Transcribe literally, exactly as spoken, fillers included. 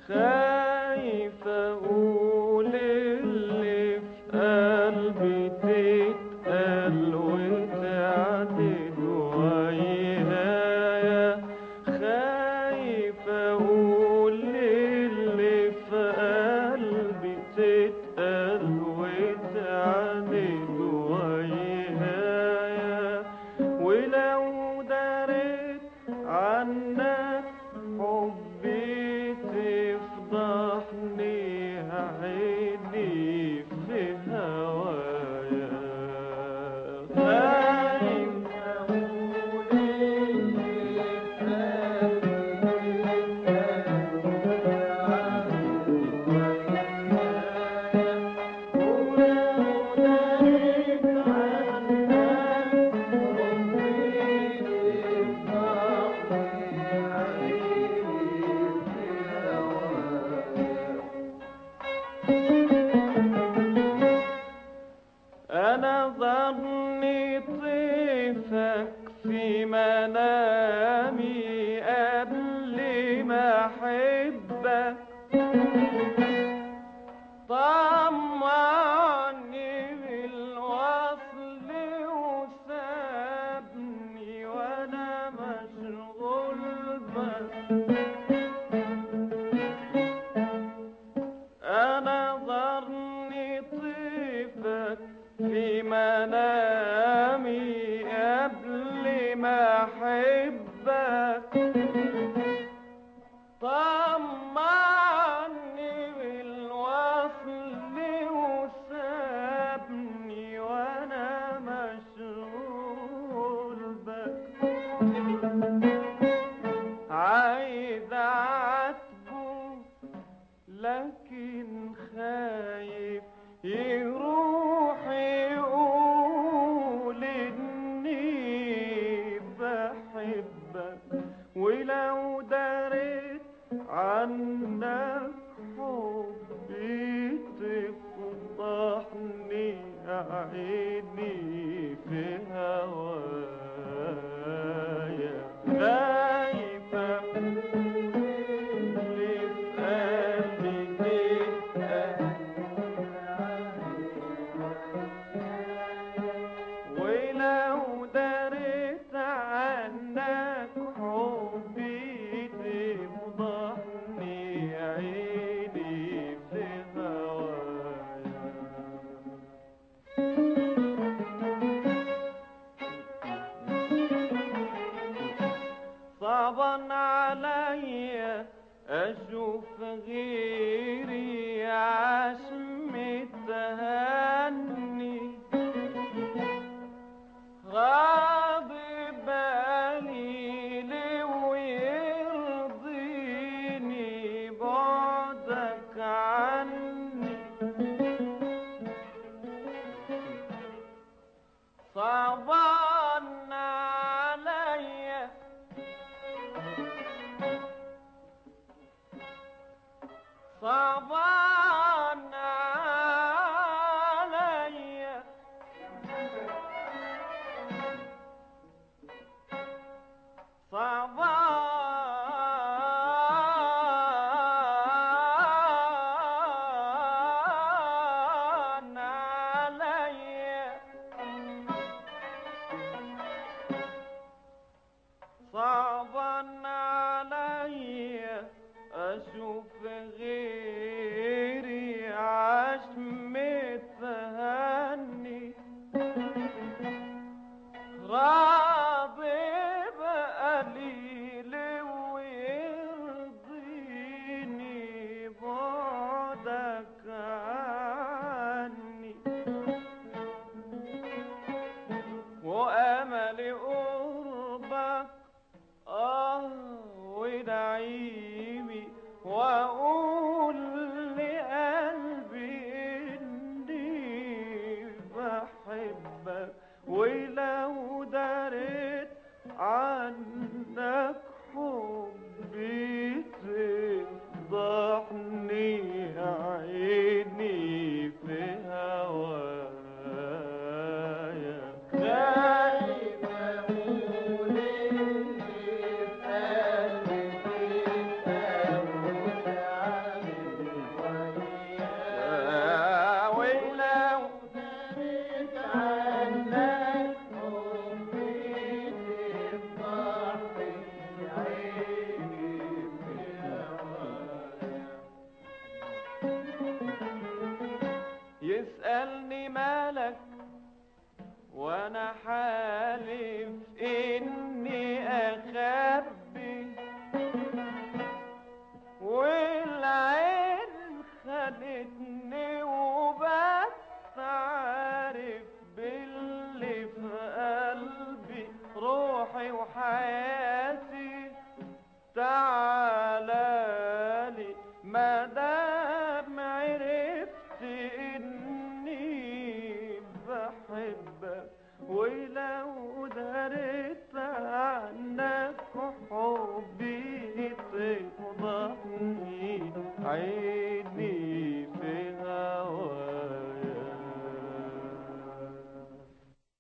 خايف اقول اللي في قلبي تتقل وتعدل ويايا، خايف اقول اللي في قلبي تتقل وتعدل ويايا، ولو دريت عنك حبي تفضحني عيني في هوايا. خايف اقول اللي في أنا ظني طيفك في منامي قبل ما أحبك، طمعني بالوصل وسابني وأنا مشغول بك. أنا ظني طيفك في منامي قبل ما أحبك، طمعني بالوصل وسابني وأنا مشغول بك. عايز أعاتبه لكن خايف يروح يقول إني بحبك، ولو دريت عنك حبي تفضحني عيني في هوايا. خايف أقول اللي في قلبي ولو دريت عنك حبي تفضحني عيني في هوايا. صعبا عليا أشوف غيري عاش متهني، غاضب قليل ويرضيني بعدك عني. صعبان عليا صعبان عليا صعبان عليا صعبان عليا أشوف غيري عاش متهني، راضي بقليل ويرضيني بعدك عني، وأملي قربك آه ونعيمي، وأقول لقلبي إني بحبك، ولو دريت عنك حبي تفضحني عيني في هوايا. خايف أقول اللي في قلبي تتقل عيد